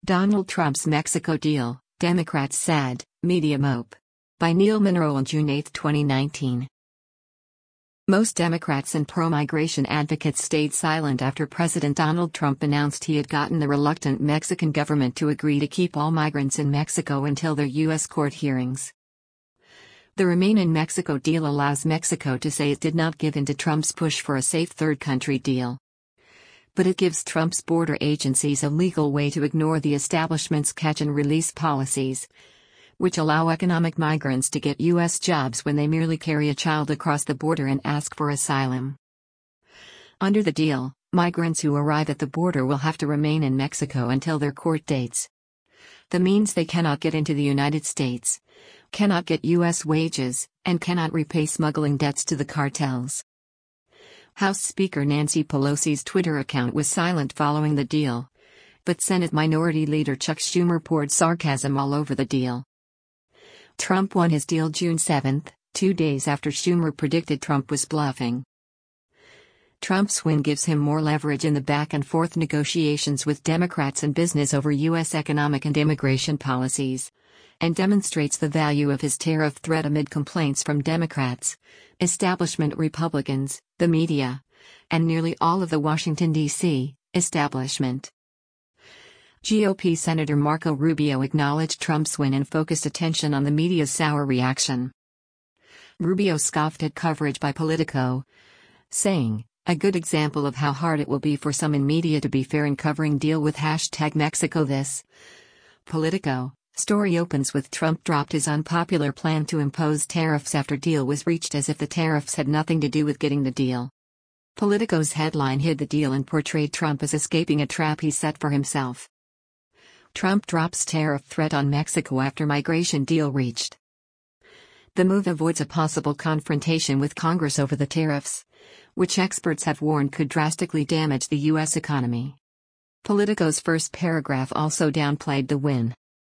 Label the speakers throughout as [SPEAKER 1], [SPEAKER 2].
[SPEAKER 1] Donald Trump's Mexico deal, Democrats said, Media Mope. By Neil Monroe on June 8, 2019. Most Democrats and pro-migration advocates stayed silent after President Donald Trump announced he had gotten the reluctant Mexican government to agree to keep all migrants in Mexico until their U.S. court hearings. The Remain in Mexico deal allows Mexico to say it did not give in to Trump's push for a safe third country deal. But it gives Trump's border agencies a legal way to ignore the establishment's catch-and-release policies, which allow economic migrants to get U.S. jobs when they merely carry a child across the border and ask for asylum. Under the deal, migrants who arrive at the border will have to remain in Mexico until their court dates. That means they cannot get into the United States, cannot get U.S. wages, and cannot repay smuggling debts to the cartels. House Speaker Nancy Pelosi's Twitter account was silent following the deal, but Senate Minority Leader Chuck Schumer poured sarcasm all over the deal. Trump won his deal June 7, 2 days after Schumer predicted Trump was bluffing. Trump's win gives him more leverage in the back-and-forth negotiations with Democrats and business over U.S. economic and immigration policies, and demonstrates the value of his tariff threat amid complaints from Democrats, establishment Republicans, the media, and nearly all of the Washington, D.C. establishment. GOP Senator Marco Rubio acknowledged Trump's win and focused attention on the media's sour reaction. Rubio scoffed at coverage by Politico, saying, "A good example of how hard it will be for some in media to be fair in covering deal with #MexicoThis." Politico story opens with Trump dropped his unpopular plan to impose tariffs after deal was reached, as if the tariffs had nothing to do with getting the deal. Politico's headline hid the deal and portrayed Trump as escaping a trap he set for himself. Trump drops tariff threat on Mexico after migration deal reached. The move avoids a possible confrontation with Congress over the tariffs, which experts have warned could drastically damage the U.S. economy. Politico's first paragraph also downplayed the win.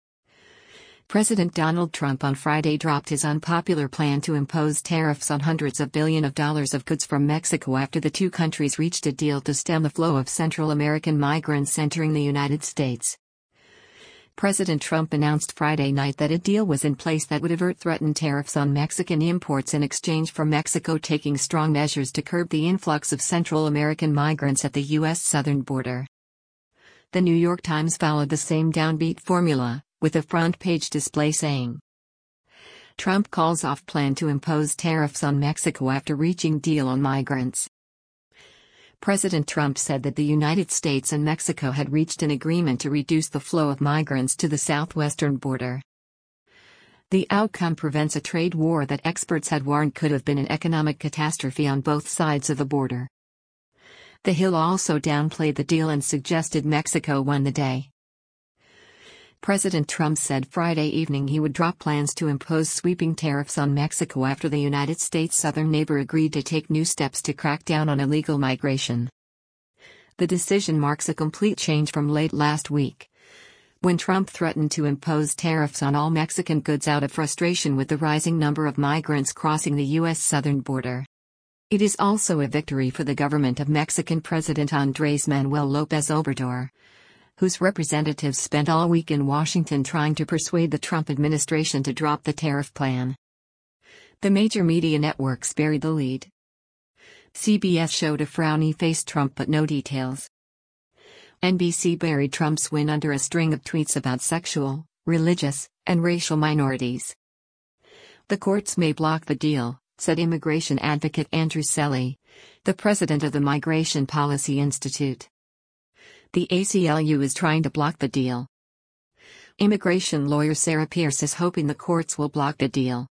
[SPEAKER 1] President Donald Trump on Friday dropped his unpopular plan to impose tariffs on hundreds of billions of dollars of goods from Mexico after the two countries reached a deal to stem the flow of Central American migrants entering the United States. President Trump announced Friday night that a deal was in place that would avert threatened tariffs on Mexican imports in exchange for Mexico taking strong measures to curb the influx of Central American migrants at the U.S. southern border. The New York Times followed the same downbeat formula, with a front-page display saying, "Trump calls off plan to impose tariffs on Mexico after reaching deal on migrants." President Trump said that the United States and Mexico had reached an agreement to reduce the flow of migrants to the southwestern border. The outcome prevents a trade war that experts had warned could have been an economic catastrophe on both sides of the border. The Hill also downplayed the deal and suggested Mexico won the day. President Trump said Friday evening he would drop plans to impose sweeping tariffs on Mexico after the United States' southern neighbor agreed to take new steps to crack down on illegal migration. The decision marks a complete change from late last week, when Trump threatened to impose tariffs on all Mexican goods out of frustration with the rising number of migrants crossing the U.S. southern border. It is also a victory for the government of Mexican President Andrés Manuel López Obrador, whose representatives spent all week in Washington trying to persuade the Trump administration to drop the tariff plan. The major media networks buried the lead. CBS showed a frowny-faced Trump but no details. NBC buried Trump's win under a string of tweets about sexual, religious, and racial minorities. The courts may block the deal, said immigration advocate Andrew Selle, the president of the Migration Policy Institute. The ACLU is trying to block the deal. Immigration lawyer Sarah Pierce is hoping the courts will block the deal.